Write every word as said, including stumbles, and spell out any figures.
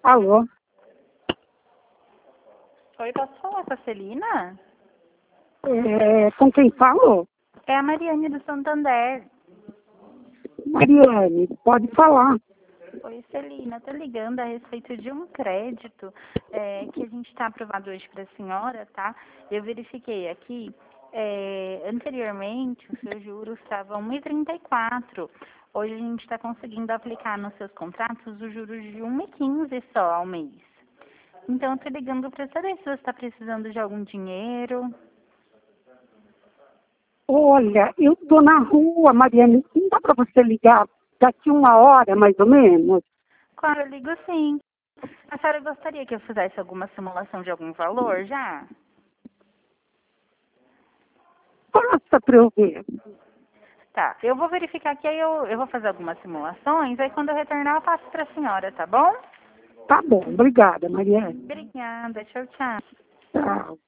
Alô? Oi, posso falar com a Celina? É, com quem falo? É a Mariane do Santander. Mariane, pode falar. Oi, Celina, tô ligando a respeito de um crédito é, que a gente está aprovado hoje para a senhora, tá? Eu verifiquei aqui, é, anteriormente os seus juros estavam um vírgula trinta e quatro. Hoje a gente está conseguindo aplicar nos seus contratos os juros de um vírgula quinze só ao mês. Então, eu tô ligando para saber se você está precisando de algum dinheiro. Olha, eu estou na rua, Mariane. Não dá para você ligar daqui uma hora, mais ou menos? Claro, eu ligo sim. A senhora gostaria que eu fizesse alguma simulação de algum valor já? Passa para eu ver. Tá, eu vou verificar aqui, aí eu, eu vou fazer algumas simulações, aí quando eu retornar eu passo para a senhora, tá bom? Tá bom, obrigada, Mariane. Obrigada, tchau, tchau. Tchau.